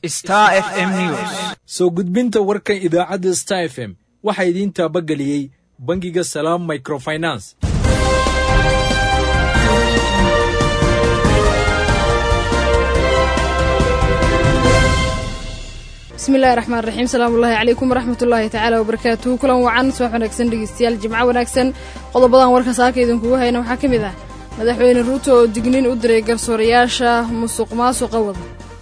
Star FM News. soo gudbinta warkan idaacadda Star FM waxa idin taabageliyay bangiga Salaam Microfinance. bismillaahi raxmaani raxiim salaamullaahi calaykum waraxmatullaahi tacaala wabarakaatuhu kulan wacan soo wanaagsan dhegeystayaal jimco wanaagsan qodobadan warka saaka idinkugu hayna waxaa ka mid ah madaxweyne ruuto oo digniin u diray garsoorayaasha musuqmaasuqa wada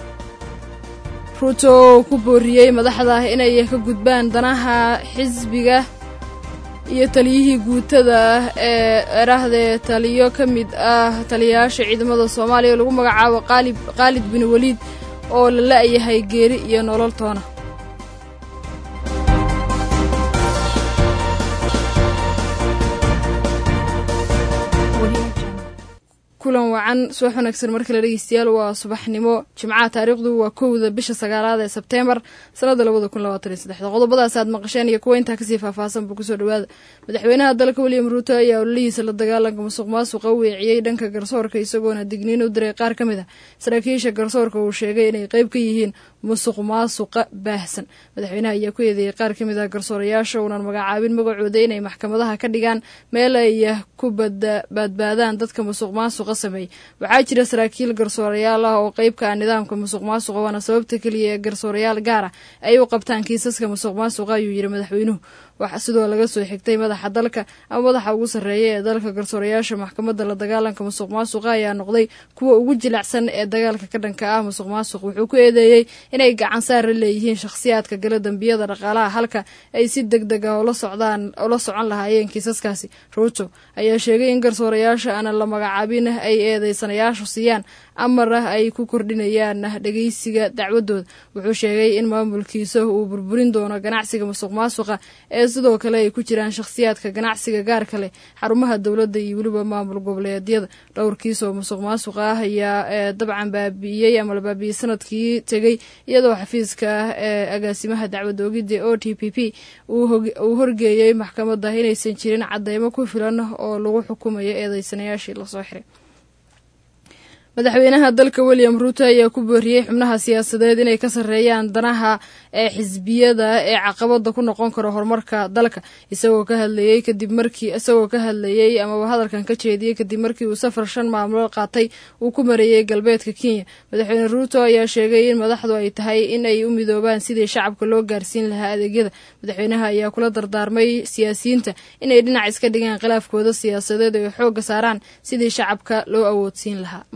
ruuto oo ku booriyey madaxda inay ka gudbaan danaha xisbiga iyo taliyihii guutada ee erahdee taliyo ka mid ah taliyayaasha ciidamada Soomaaliya oo lagu magacaabo Qaalid bin Waliid oo la la'yahay geeri iyo nolol toona kulan wacan soo wanaagsan marka la dhageystayaal waa subaxnimo jimcaha taariikhdu waa 1 bisha 9 ee Sebteembar sanada 2023 qodobadaas aad maqasheen iyo kuwa inta ka sii faahfaahsan buu ku soo dhawaada madaxweynaha dalka William Ruto ayaa ololihiisa la dagaalanka musuqmaasuqa weeciyay dhanka garsoorka isagoona digniin u diray qaar ka mid ah saraakiisha garsoorka uu sheegay inay qayb ka yihiin musuqmaasuqa baahsan madaxweynaha ayaa ku eedeeyay qaar ka mid ah garsoorayaasha oo magacaabin magacooda inay maxkamadaha ka dhigaan meel ay ku badbaadaan dadka musuqmaasuqa sameey waxaa jira saraakiil garsoorayaal ah oo qayb ka ah nidaamka musuqmaasuqa wana sababta kaliya ee garsoorayaal gaar ah ay u qabtaan kiisaska musuqmaasuqa ayuu yiri madaxweynuhu waxa sidoo laga soo xigtay madaxa dalka ama madaxa ugu sareeya ee dalka garsoorayaasha maxkamadda la dagaalanka musuqmaasuqa ayaa noqday kuwa ugu jilicsan ee dagaalka ka dhanka ah musuqmaasuqa wuxuu ku eedeeyay inay gacan saar leeyihiin shakhsiyaadka gala dambiyada dhaqaalaha halka ay si degdeg ah oo la socon lahaayeen kiisaskaasi Ruto ayaa sheegay in garsoorayaasha aan la magacaabin ay eedeysanayaashu siiyaan amar ay ku kordhinayaan dhageysiga dacwadooda wuxuu sheegay in maamulkiisa uu burburin doono ganacsiga musuqmaasuqa ee sidoo kale ay ku jiraan shakhsiyaadka ganacsiga gaar kale xarumaha dawladda iyo waliba maamul goboleedyada dhowrkiisa oo musuqmaasuqa ah ayaa dabcan baabiyay ama la baabiyay sanadkii tagay iyadoo xafiiska agaasimaha dacwad oogida OTPP uu horgeeyay maxkamadda inaysan jirin cadeymo ku filan oo lagu xukumayo eedeysanayaashii la soo xiray madaxweynaha dalka William Ruto ayaa ku booriyay xubnaha siyaasadeed inay ka sareeyaan danaha xisbiyada ee caqabada ku noqon karo horumarka dalka isagoo ka hadlayay ama hadalkan ka jeediyay kadib markii uu safar 5 maalmood qaatay uu ku mareeyay galbeedka Kenya madaxweyne Ruto ayaa sheegay in madaxdu ay tahay in ay u midoobaan sidii shacabka loo gaarsiin lahaa adeegyada madaxweynaha ayaa kula dardaarmay siyaasiyiinta inay dhinac iska dhigaan khilaafkooda siyaasadeed oo xoog saaraan sidii shacabka loo awoodsiin lahaa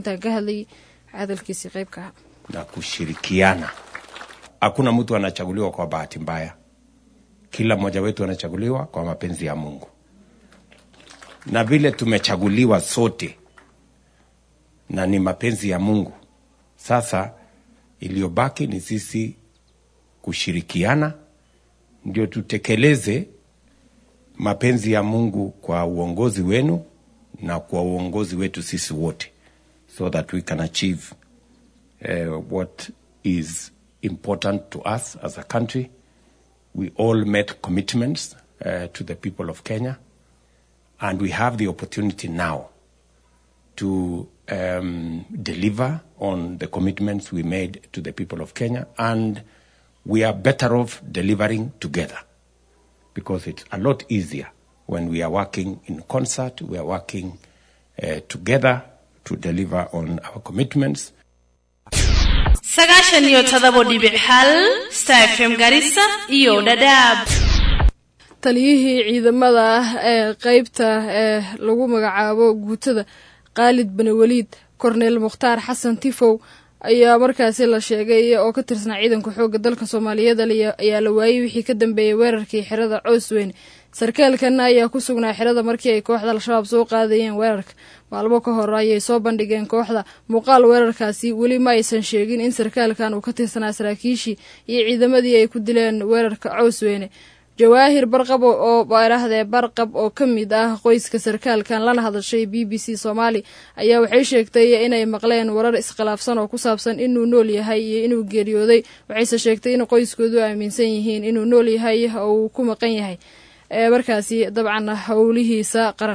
na kushirikiana. Hakuna mtu anachaguliwa kwa bahati mbaya. Kila mmoja wetu anachaguliwa kwa mapenzi ya Mungu. Na vile tumechaguliwa sote na ni mapenzi ya Mungu. Sasa iliyobaki ni sisi kushirikiana ndio tutekeleze mapenzi ya Mungu kwa uongozi wenu na kwa uongozi wetu sisi wote. So that we can achieve what is important to us as a country. We all made commitments to the people of Kenya, and we have the opportunity now to deliver on the commitments we made to the people of Kenya, and we are better off delivering together because it's a lot easier when we are working in concert, we are working together to deliver on our commitments. Sagashan iyo tadabodibixal Star FM Garissa iyo Dadaab taliyihii ciidamada ee qaybta lagu magacaabo guutada Qaalid bin Waliid Cornel Mukhtaar Xasan Tifow ayaa markaasi la sheegay oo ka tirsan ciidanka xoogga dalka Soomaaliyeed ayaa la waayay wixii ka dambeeyay weerarkii xirada Coosweyn sarkaalkan ayaa ku sugnaa xirada markii ay kooxda al-shabaab soo qaadayeen weerarka maalmo ka hor ayay soo bandhigeen kooxda muuqaal weerarkaasi weli ma aysan sheegin in sarkaalkan uu ka tirsanaa saraakiishii iyo ciidamadii ay ku dileen weerarka Coosweyn Jawaahir Barqab oo ka mid ah qoyska sarkaalkan lana hadashay BBC Somali ayaa waxay sheegtay inay maqleen warar iskhilaafsan oo ku saabsan inuu nool yahay iyo inuu geeriyooday waxayse sheegtay in qoyskoodu aaminsan yihiin inuu nool yahay oo uu ku maqan yahay markaasi dabcan hawlihiisa qaran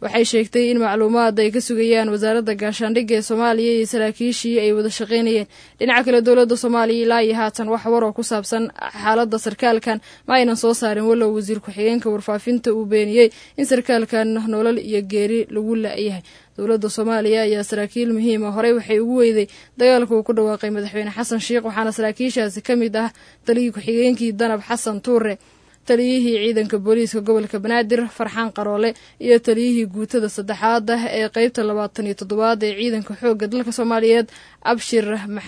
waxay sheegtay in macluumaad ay ka sugayaan wasaaradda gaashaandhigga ee Soomaaliya iyo saraakiishii ay wada shaqaynayeen. Dhinaca kale dowladda Soomaaliya ilaa iyo haatan wax war oo ku saabsan xaaladda sarkaalkan ma aynan soo saarin walow wasiir ku-xigeenka warfaafinta uu beeniyey in sarkaalkan nolol iyo geeri lagu la'yahay. dowladda Soomaaliya ayaa saraakiil muhiim ah horey waxay ugu weyday dagaalka uu ku dhawaaqay madaxweyne Xasan Sheikh, waxaana saraakiishaasi ka mid ah taliyihii ku-xigeenkii Danab Xasan Tuure, taliyihii ciidanka booliiska gobolka Banaadir Farxaan Qaroole iyo taliyihii guutada saddexaad ee qaybta 27 ee ciidanka xoogga dalka Soomaaliyeed Abshir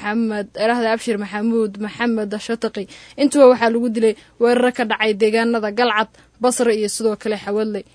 Maxamuud Maxamed Shataqi. intuba waxaa lagu dilay weerar ka dhacay deegaanada Galcad, Basra iyo sidoo kale Xawadley.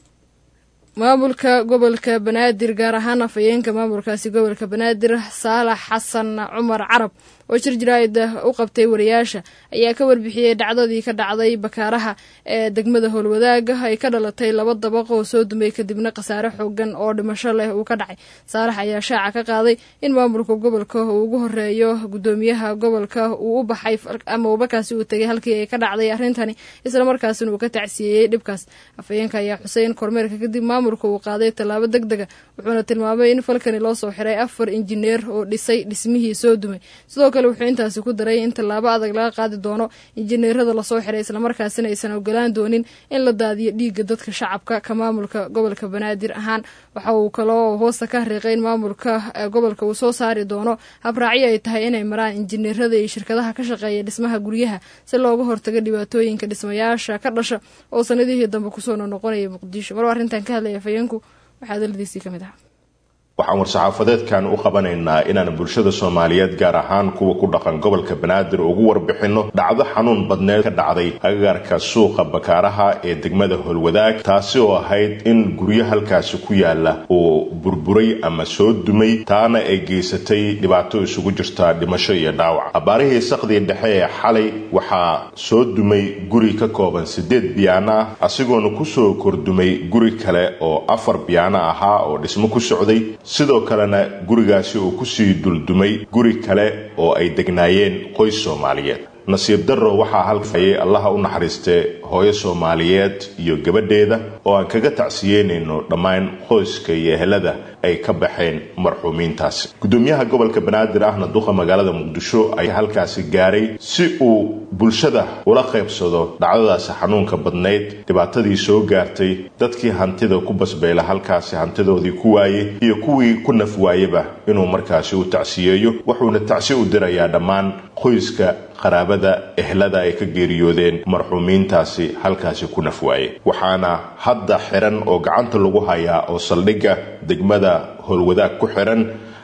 maamulka gobolka Banaadir gaar ahaan afayeenka maamulkaasi gobolka Banaadir Saalax Xasan Cumar Carab oo shirjirayd u qabtay wariyaasha ayaa ka warbixiyay dhacdadii ka dhacday bakaaraha ee degmada Howlwadaag ay ka dhalatay 2 dabaq oo soo dumay kadibna qasaare xoogan oo dhimasho leh uu ka dhacay. Saalax ayaa shaaca ka qaaday in maamulka gobolka uu ugu horeeyo gudoomiyaha gobolka uu u baxay ama uu bakaasi u tagay halkii ay ka dhacday arrintani isla markaasina uu ka tacsiyay dhibkaas. afayeenka ayaa Xuseen kormeerka kadib maamulka uu qaaday talaabo degdeg ah, wuxuuna tilmaamay in falkani loo soo xiray 4 injineer oo dhisay dhismihii soo dumay. sidoo kale wuxuu intaasi ku daray in talaabo adag laga qaadi doono injineerada la soo xiray isla markaasina aysan ogolaan doonin in la daadiyo dhiigga dadka shacabka ka maamulka gobolka Banaadir ahaan. waxa uu kaloo hoosta ka xariiqay in maamulka gobolka uu soo saari doono habraaci ay tahay inay maraan injineerada iyo shirkadaha ka shaqeeya dhismaha guryaha si looga hortago dhibaatooyinka dhismayaasha ka dhasha oo sanadihii dambe ku soo noqonaya Muqdisho. mar arrintan ka hadlaya afayeenku waxaa daladiisii ka mid ah waxaan war-saxaafadeedkan u qabanaynaa inaan bulshada Soomaaliyeed gaar ahaan kuwa ku dhaqan gobolka Banaadir ugu warbixino dhacdo xanuun badneed ka dhacday agagaarka suuqa bakaaraha ee degmada Howlwadaag, taasi oo ahayd in guryo halkaasi ku yaala oo burburay ama soo dumay, taana ay geysatay dhibaato isugu jirta dhimasho iyo dhaawac. abaarihii saqdii dhexe ee xalay waxaa soo dumay guri ka kooban 8 biyaana ah, asigoona ku soo kordumay guri kale oo 4 biyaana ahaa oo dhismo ku socday. sidoo kalena gurigaasi uu ku sii duldumay guri kale oo ay degnaayeen qoys Soomaaliyeed. nasiib darro waxaa halkayay allaha u naxariistay hooyo Soomaaliyeed iyo gabadheeda oo aan kaga tacsiyeynayno dhammaan qoyska iyo ehelada ay ka baxeen marxuumiintaasi. gudoomiyaha gobolka Banaadir ahna duqa magaalada Muqdisho ay halkaasi gaaray si uu bulshada ula qaybsado dhacdadaasi xanuunka badneyd, dhibaatadii soo gaartay dadkii hantida ku basbeela halkaasi hantidoodii ku waayay iyo kuwii ku naf waayaba inuu markaasi u tacsiyeeyo. wuxuuna tacsi u dirayaa dhammaan qoyska qaraabada ehlada ay ka geeriyoodeen marxuumiintaasi halkaasi ku naf waayay. waxaana hadda xiran oo gacanta lagu hayaa oo saldhigga degmada Howlwadaag ku xiran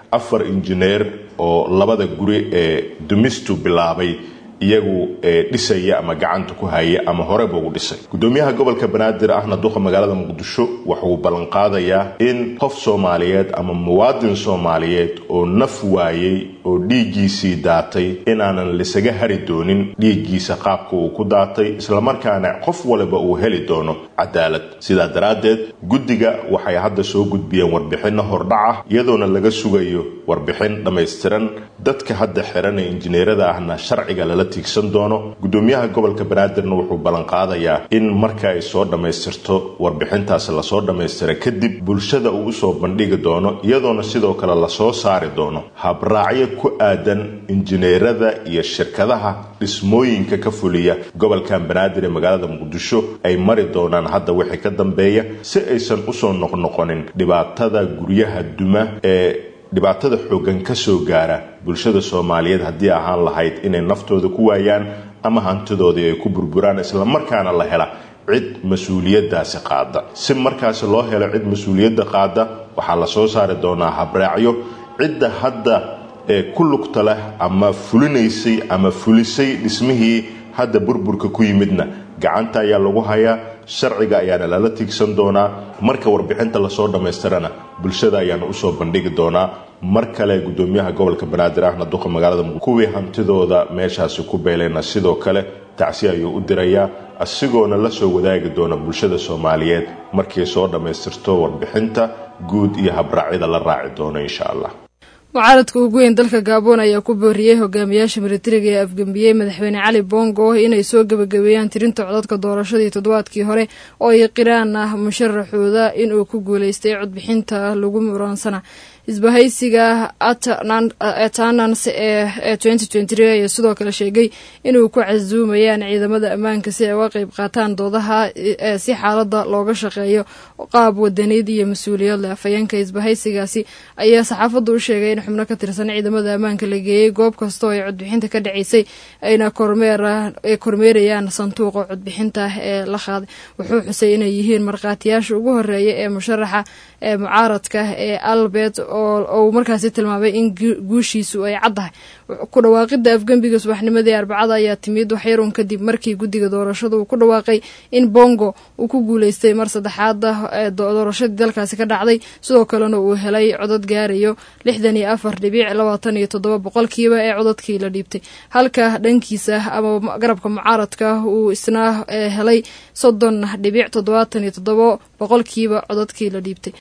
4 injineer oo 2 guri ee dumistu bilaabay iyagu dhisaya ama gacanta ku haya ama horeba u dhisay. gudoomiyaha gobolka Banaadir ahna duqa magaalada Muqdisho wuxuu ballan qaadayaa in qof Soomaaliyeed ama muwaadin Soomaaliyeed oo naf waayay oo dhiigiisii daatay inaanan lisaga hari doonin dhiigiisa qaabka uu ku daatay, isla markaana qof walba uu heli doono cadaalad. sidaa daraadeed guddiga waxay hadda soo gudbiyeen warbixin hordhac iyadoona laga sugayo warbixin dhameystiran. dadka hadda xiran ee injineerada ahna sharciga lala tigsan doono. gudoomiyaha gobolka Banaadirna wuxuu ballan qaadayaa in marka ay soo dhameystirto warbixintaas la soo dhameystira kadib bulshada uu soo bandhigi doono, iyadoona sidoo kale la soo saari doono habraacyo ku aadan injineerada iyo shirkadaha dhismooyinka ka fuliya gobolka Banaadir ee magaalada Muqdisho ay mari doonaan hadda wixii ka dambeeya si aysan u soo noqnoqonin dhibaatada guryaha duma ee dhibaatada xoogan ka soo gaara bulshada Soomaaliyeed haddii ahaan lahayd inay naftooda ku waayaan ama hantidooda ay ku burburaan, isla markaana la hela cid mas'uuliyadaasi qaada. si markaas loo helo cid mas'uuliyadda qaada waxaa la soo saari doonaa habraacyo cidda hadda ku lugta leh ama fulinaysay ama fulisay dhismihii hadda burburka ku yimidna gacanta ayaa lagu hayaa, sharciga ayaana lala tigsan doonaa. marka warbixinta la soo dhameystirana bulshada ayaana u soo bandhigi doonaa. mar kale gudoomiyaha gobolka Banaadir ahna duqa magaalada kuwii hantidooda meeshaasi ku beelayna sidoo kale tacsi ayuu u dirayaa, asigoona la soo wadaagi doona bulshada Soomaaliyeed markii soo dhameystirto warbixinta guud iyo habraacyada la raaci doono insha Allah. mucaaradka ugu weyn dalka Gabon ayaa ku booriyay hogaamiyaasha militariga ee afgambiyay madaxweyne Cali Bongo inay soo gabagabeeyaan tirinta codadka doorashadii toddobaadkii hore oo ay qiraan musharaxooda inuu ku guuleystay codbixinta lagu muransana isbahaysiga Atanans ee 2023 ayaa sidoo kale sheegay inuu ku casuumayaan ciidamada ammaanka si ay uga qayb qaataan doodaha si xaaladda looga shaqeeyo qaab wadaneed iyo mas'uuliyad leh. Afhayeenka isbahaysigaasi ayaa saxaafadda u sheegay in xubno ka tirsan ciidamada ammaanka la geeyay goob kasta oo ay codbixinta ka dhaceysay ayna kormeerayaan sanduuqa codbixinta ee la qaaday. Wuxuu xusay inay yihiin markhaatiyaasha ugu horeeya ee musharaxa ee mucaaradka ee Albert oo markaasi tilmaamay in guushiisu ay caddahay. Ku dhawaaqida afgambiga subaxnimadii Arbacada ayaa timid waxyarun kadib markii guddiga doorashada uu ku dhawaaqay in Bongo uu ku guuleystay mar saddexaad ee doorashadii dalkaasi ka dhacday, sidoo kalena uu helay codad gaarayo 64.27% ee codadkii la dhiibtay, halka dhankiisa ama garabka mucaaradka uu isna helay 30.77% codadkii la dhiibtay.